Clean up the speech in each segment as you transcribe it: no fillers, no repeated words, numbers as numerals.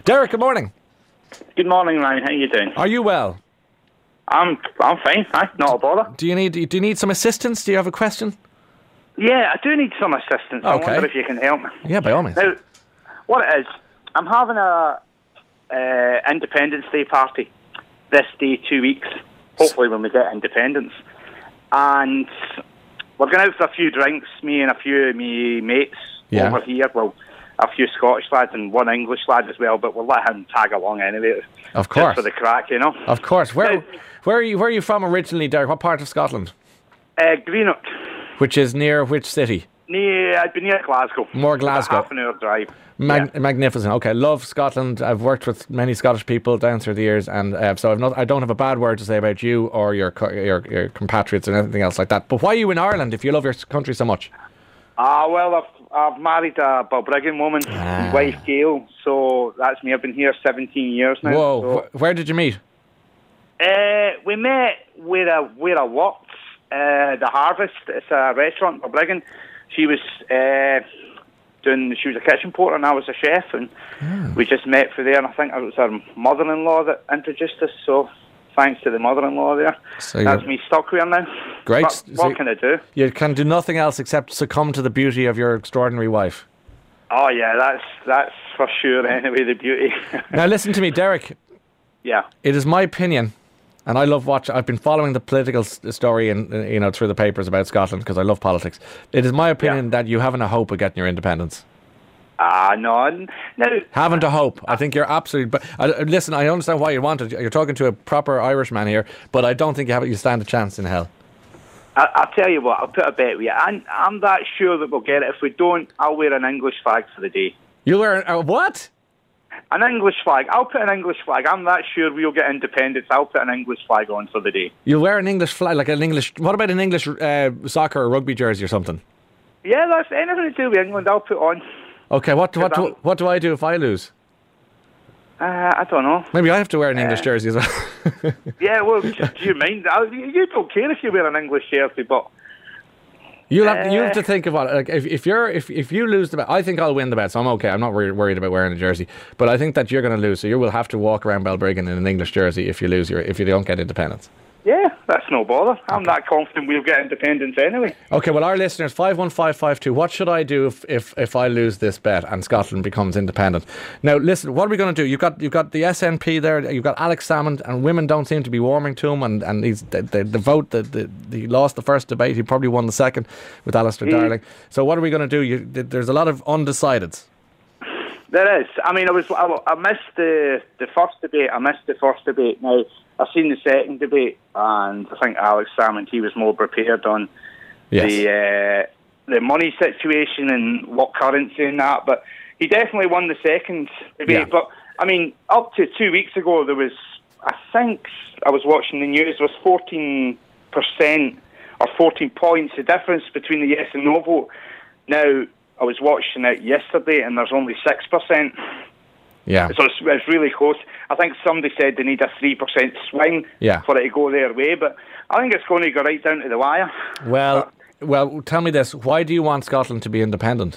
Derek, good morning. Good morning, Ryan. How you doing? Are you well? I'm fine. Not a bother. Do you need some assistance? Do you have a question? Yeah, I do need some assistance. I wonder if you can help me. Yeah, by all means. Now, what it is, I'm having a Independence Day party this day 2 weeks. Hopefully, when we get independence, and we're going out for a few drinks. Me and a few of me mates over here. Well, a few Scottish lads and one English lad as well. But we'll let him tag along anyway. Of course, just for the crack, you know. Of course. Where are you from originally, Derek? What part of Scotland? Greenock. Which is near which city? I'd be near Glasgow. More Glasgow. Half an hour drive. Magnificent. Okay, love Scotland. I've worked with many Scottish people down through the years, and so I don't have a bad word to say about you or your compatriots or anything else like that. But why are you in Ireland if you love your country so much? Well, I've married a Balbriggan woman, his wife Gail. So that's me. I've been here 17 years now. Whoa! So. Where did you meet? We met where I worked. The Harvest. It's a restaurant in Balbriggan. She was she was a kitchen porter and I was a chef, and we just met for there, and I think it was her mother-in-law that introduced us, so thanks to the mother-in-law there. So that's me stuck with her now. Great. But what can I do? You can do nothing else except succumb to the beauty of your extraordinary wife. Oh yeah, that's for sure anyway, the beauty. Now listen to me, Derek. Yeah. It is my opinion, and I love watching. I've been following the political story and through the papers about Scotland because I love politics. It is my opinion that you haven't a hope of getting your independence. No. Haven't a hope. I think you're absolutely. But listen, I understand why you want it. You're talking to a proper Irishman here, but I don't think you stand a chance in hell. I'll tell you what. I'll put a bet with you. I'm that sure that we'll get it. If we don't, I'll wear an English flag for the day. You wear what? An English flag. I'll put an English flag. I'm that sure we'll get independence. I'll put an English flag on for the day. You'll wear an English flag, like an English... What about an English soccer or rugby jersey or something? Yeah, that's anything to do with England. I'll put on. Okay, what do I do if I lose? I don't know. Maybe I have to wear an English jersey as well. Yeah, well, do you mind? You don't care if you wear an English jersey, but... You have to think about it. Like if you lose the bet, I think I'll win the bet, so I'm okay. I'm not worried about wearing a jersey, but I think that you're going to lose, so you will have to walk around Balbriggan in an English jersey if you lose if you don't get independence. Yeah, that's no bother. I'm that confident we'll get independence anyway. Okay, well, our listeners, 51552, what should I do if I lose this bet and Scotland becomes independent? Now, listen, what are we going to do? You've got the SNP there, you've got Alex Salmond, and women don't seem to be warming to him, and he's the vote, he lost the first debate, he probably won the second with Alistair Darling. So what are we going to do? There's a lot of undecideds. There is. I mean, I missed the first debate. Now, I've seen the second debate, and I think Alex Salmond, he was more prepared on the money situation and what currency and that, but he definitely won the second debate. Yeah. But, I mean, up to 2 weeks ago, there was, I think, I was watching the news, there was 14% or 14 points, the difference between the yes and no vote. Now, I was watching it yesterday, and there's only 6%. Yeah. So it's really close. I think somebody said they need a 3% swing for it to go their way, but I think it's going to go right down to the wire. Well, tell me this. Why do you want Scotland to be independent?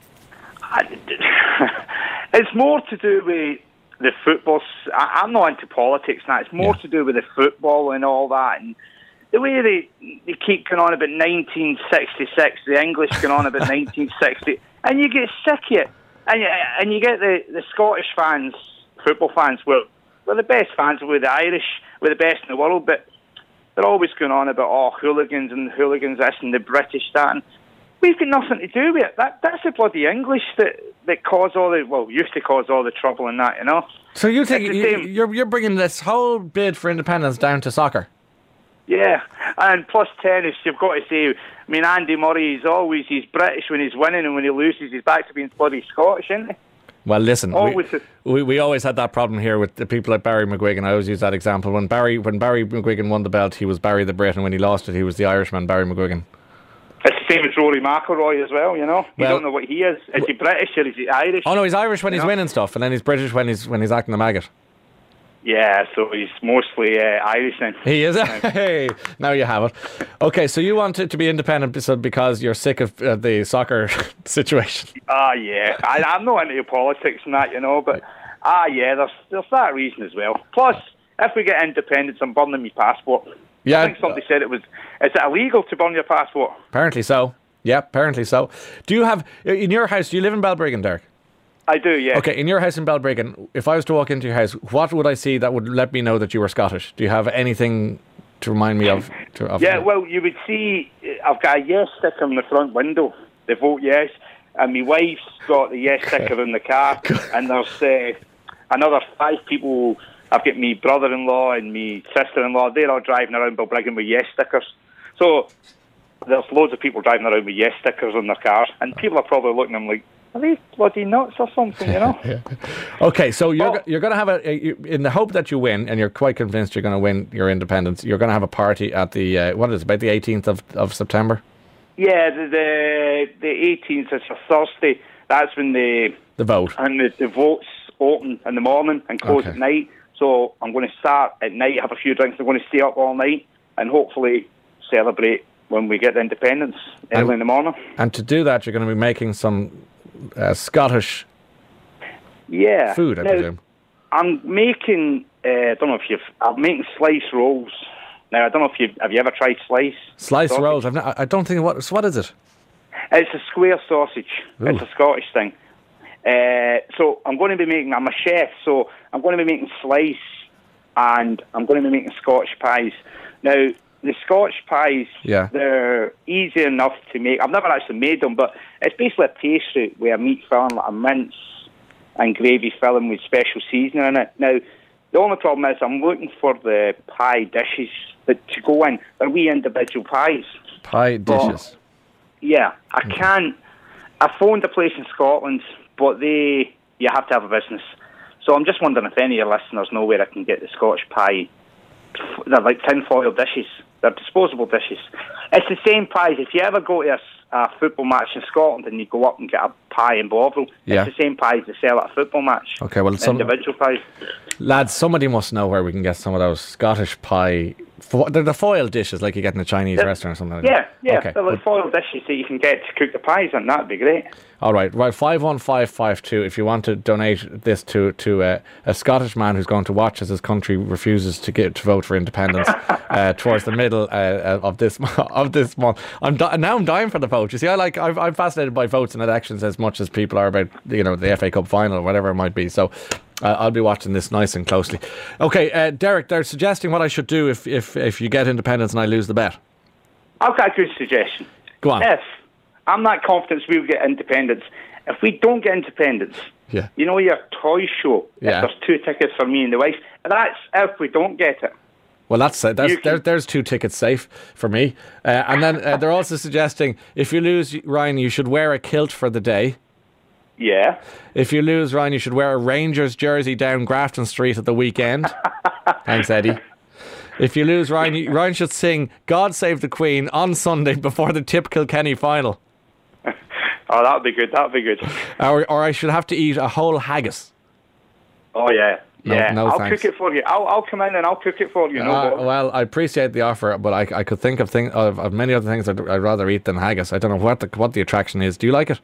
It's more to do with the football. I'm not into politics now. It's more to do with the football and all that, and the way they keep going on about 1966, the English going on about 1960, and you get sick of it. And you get the Scottish fans, football fans, we're the best fans, we're the Irish, we're the best in the world, but they're always going on about, hooligans and hooligans this and the British that, and we've got nothing to do with it. That's the bloody English that cause used to cause all the trouble and that, you know. So you think you're bringing this whole bid for independence down to soccer? Yeah, and plus tennis, you've got to say, I mean, Andy Murray, he's British when he's winning, and when he loses, he's back to being bloody Scottish, isn't he? Well, listen, we always had that problem here with the people like Barry McGuigan. I always use that example. When Barry McGuigan won the belt, he was Barry the Brit, and when he lost it, he was the Irishman, Barry McGuigan. It's the same as Rory McIlroy as well, you know. You don't know what he is. Is he British or is he Irish? Oh no, he's Irish when he's winning stuff, and then he's British when he's acting the maggot. Yeah, so he's mostly Irish then. He is? Hey, now you have it. Okay, so you want it to be independent because you're sick of the soccer situation? Yeah. I'm not into politics and that, you know, but Yeah, there's that reason as well. Plus, if we get independence, I'm burning my passport. Yeah. I think somebody said is it illegal to burn your passport? Apparently so. Yeah, apparently so. Do you have, in your house, do you live in Balbriggan, Derek? I do, yeah. Okay, in your house in Balbriggan, if I was to walk into your house, what would I see that would let me know that you were Scottish? Do you have anything to remind me of? Yeah, well, you would see, I've got a yes sticker in the front window, the vote yes, and my wife's got the yes sticker in the car, and there's another 5 people. I've got my brother-in-law and my sister-in-law. They're all driving around Balbriggan with yes stickers. So there's loads of people driving around with yes stickers on their cars, and people are probably looking at them like, are they bloody nuts or something, you know? Yeah. Okay, so you're going to have in the hope that you win, and you're quite convinced you're going to win your independence, you're going to have a party at the, about the 18th of September? Yeah, the 18th is a Thursday. That's when the vote. And the votes open in the morning and close at night. So I'm going to start at night, have a few drinks. I'm going to stay up all night and hopefully celebrate when we get the independence early in the morning. And to do that, you're going to be making some Scottish food, I presume. I'm making, I don't know if I'm making slice rolls. Now, I don't know if have you ever tried slice? Slice sausage? Rolls? I don't think, what is it? It's a square sausage. Ooh. It's a Scottish thing. So I'm going to be making, I'm a chef, so I'm going to be making slice and I'm going to be making Scotch pies. Now, the Scotch pies, they're easy enough to make. I've never actually made them, but it's basically a pastry with a meat filling, like a mince and gravy filling with special seasoning in it. Now, the only problem is I'm looking for the pie dishes to go in. They're wee individual pies. Pie dishes? Yeah, I can't. I phoned a place in Scotland, but you have to have a business. So I'm just wondering if any of your listeners know where I can get the Scotch pie. They're like tinfoil dishes. They're disposable dishes. It's the same pies. If you ever go to a football match in Scotland and you go up and get a pie in Bovril, it's the same pies they sell at a football match. Okay, well, individual pies. Lads, somebody must know where we can get some of those Scottish pie. They're the foil dishes like you get in a Chinese restaurant or something like that. Yeah. Okay. They're like foil dishes that you can get to cook the pies in. That'd be great. All right, 51552 if you want to donate this to a Scottish man who's going to watch as his country refuses to vote for independence towards the middle of this month. I'm dying for the vote. You see, I'm fascinated by votes and elections as much as people are about the FA Cup final or whatever it might be. So I'll be watching this nice and closely. Okay, Derek, they're suggesting what I should do if you get independence and I lose the bet. I've got a good suggestion. Go on. If I'm not confident we'll get independence. If we don't get independence, you know your toy show, if there's 2 tickets for me and the wife, that's if we don't get it. Well, there's 2 tickets safe for me. And then they're also suggesting if you lose, Ryan, you should wear a kilt for the day. Yeah. If you lose, Ryan, you should wear a Rangers jersey down Grafton Street at the weekend. Thanks, Eddie. If you lose, Ryan should sing God Save the Queen on Sunday before the Tip Kilkenny final. Oh, that'd be good. Or I should have to eat a whole haggis. Oh, yeah. No, I'll thanks. cook it for you. I'll come in and I'll cook it for you. Well, I appreciate the offer, but I could think of many other things I'd rather eat than haggis. I don't know what the attraction is. Do you like it?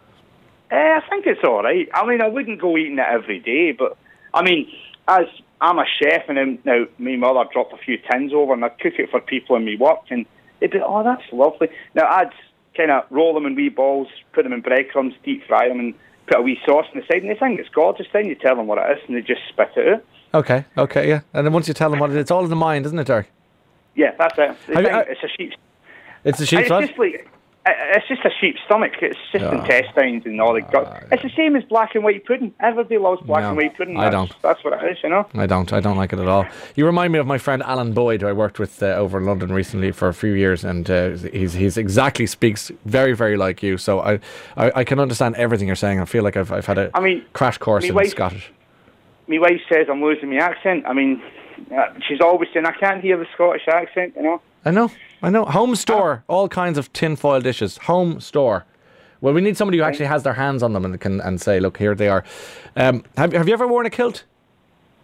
I think it's all right. I mean, I wouldn't go eating it every day, but I mean, as I'm a chef, and then now my mother dropped a few tins over, and I'd cook it for people in my work, and they'd be, oh, that's lovely. Now I'd kind of roll them in wee balls, put them in breadcrumbs, deep fry them, and put a wee sauce on the side, and they think it's gorgeous. Then you tell them what it is, and they just spit it out. Okay, yeah. And then once you tell them what it is, it's all in the mind, isn't it, Derek? Yeah, that's it. It's a sheep's. It's a sheep's what? It's just a sheep's stomach. It's just intestines and all the gut. It's the same as black and white pudding. Everybody loves black and white pudding. I don't. That's what it is, you know. I don't like it at all. You remind me of my friend Alan Boyd, who I worked with over in London recently for a few years, and he's exactly speaks very, very like you. So I can understand everything you're saying. I feel like I've had a crash course in Scottish. My wife says I'm losing my accent. I mean, she's always saying I can't hear the Scottish accent, you know. I know. Home store, all kinds of tinfoil dishes. Home store. Well, we need somebody who actually has their hands on them and say, look, here they are. Have you ever worn a kilt?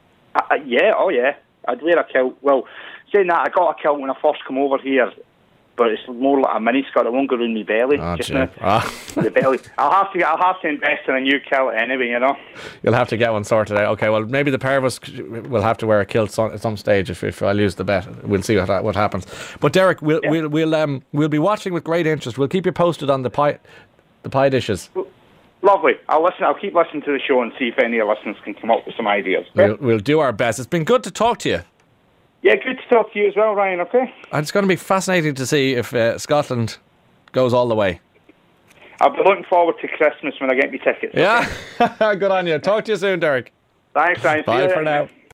Yeah, oh yeah. I'd wear a kilt. Well, saying that, I got a kilt when I first come over here but it's more like a miniskirt. It won't go around my belly just now. The belly. I'll have to invest in a new kilt anyway. You'll have to get one sorted out. Okay, well maybe the pair of us will have to wear a kilt at some stage if I lose the bet. We'll see what happens. But Derek, we'll be watching with great interest. We'll keep you posted on the pie dishes. Lovely. I'll keep listening to the show and see if any of the listeners can come up with some ideas. Okay? We'll do our best. It's been good to talk to you. Yeah, good to talk to you as well, Ryan, okay? And it's going to be fascinating to see if Scotland goes all the way. I'll be looking forward to Christmas when I get my tickets. Yeah, good on you. Talk to you soon, Derek. Thanks, Ryan. Bye for now.